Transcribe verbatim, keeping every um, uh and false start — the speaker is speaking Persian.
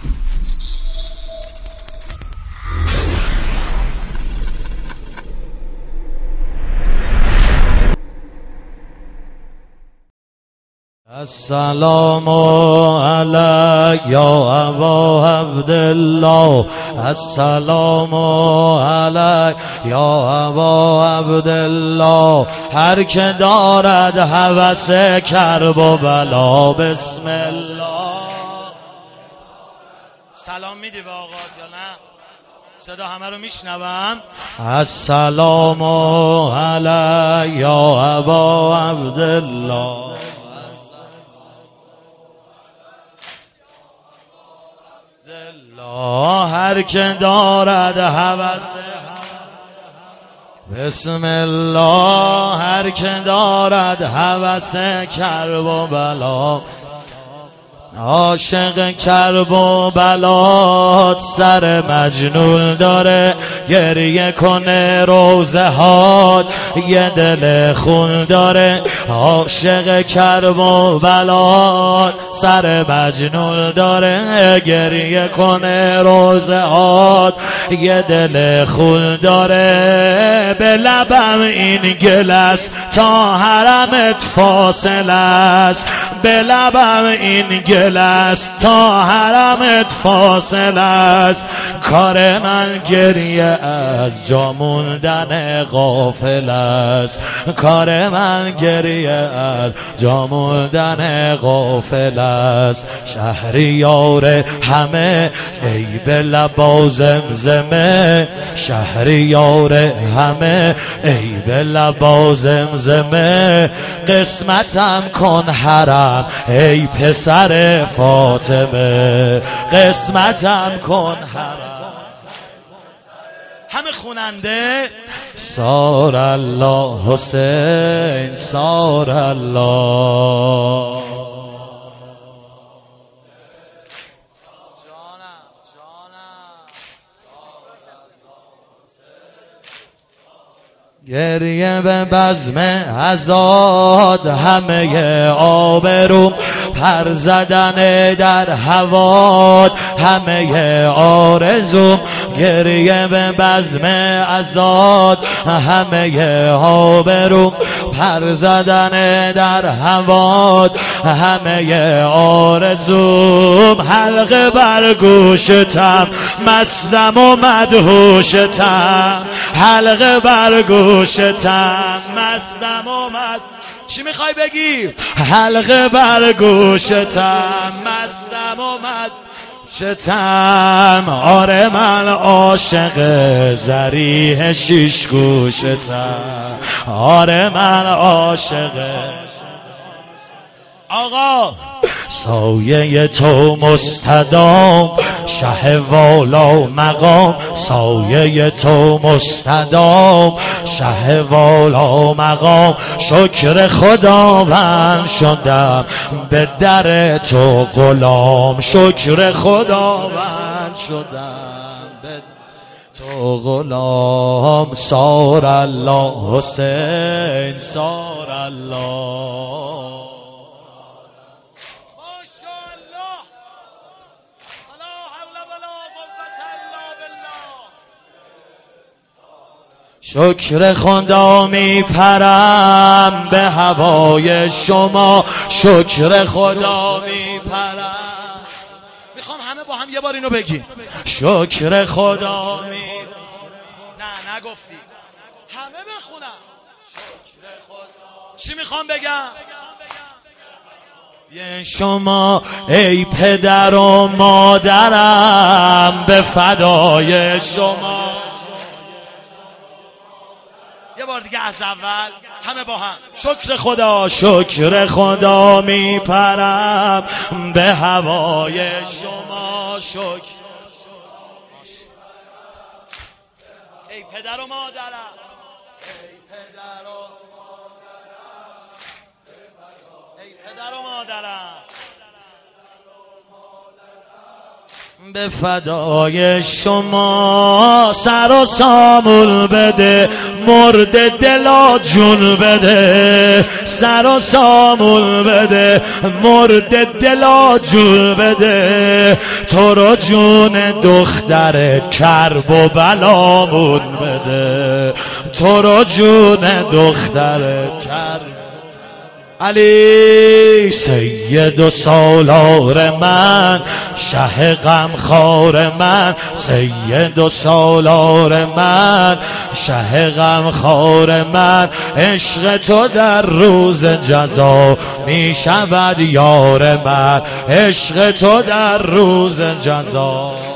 السلام علیک یا ابا عبدالله، السلام علیک یا ابا عبدالله. هر که دارد هوس کرب و بلا، بسم الله. سلام میدی به آقات یا نه؟ صدا همه رو میشنوم. السلام علیک یا ابا عبدالله، هر که دارد هوس، بسم الله. هر که دارد هوس کرب و بلا، عاشق کرب و بلات سر مجنون داره، گریه کنه روزه هات یه دل خون داره. عاشق کرب و بلات سر مجنون داره، گریه کنه روزه هات یه دل خون داره. به لبم این گل است تا حرمت فاصل است، به لبم این گل است تا حرمت فاصل است. کار من گریه از جا موندن غافل است، کار من گریه از جا موندن غافل است. شهریار همه ای به لبا زمزمه، شهریار همه ای به لبا زمزمه. قسمتم کن حرم ای پسر فاطمه، قسمتم کن حرم. همه خوننده سار الله حسین، سار الله. گریه به بزم عزاد همه آبروم، پر زدن در هواد همه آرزوم. گریه به بزم عزاد همه آبروم، پر زدن در هواد همه آرزوم. حلقه بر گوشتم مستم و مدهوشتم، حلقه بر گوشتم مستم و مد. چی میخوای بگی؟ حلقه بر گوشتم مستم و مد شتم. آره من عاشق زریح شیش گوشتم، آره من عاشق. آقا سایه تو مستدام شه والا مقام، سایه تو مستدام شه والا مقام. شکر خداوند شدم به در تو غلام، شکر خداوند شدم به تو غلام. سار الله حسین، سار الله. شکر خدا می پرم به هوای شما، شکر خدا می پرم. میخوام همه با هم یه بار اینو بگیم. شکر خدا می. نه نگفتی، همه بخونم. شکر خدا. چی میخوام بگم؟ یه شما ای پدر و مادرم به فدای شما. یه بار دیگه از اول همه با هم. شکر خدا، شکر خدا می پرم به هوای شما. شکر ای پدر و مادرم، ای پدر و مادرم، ای پدر و مادرم به فدای شما. سر و سامون بده مرد دلا جون بده، سر و سامون بده، مرد دلا جون بده، تو رو جون دخترت کرب و بلامون بده، تو رو جون دخترت کرب. علی سید و سالار من، شه غمخوار من، سید و سالار من، شه غمخوار من، عشق تو در روز جزا می شود یار من، عشق تو در روز جزا.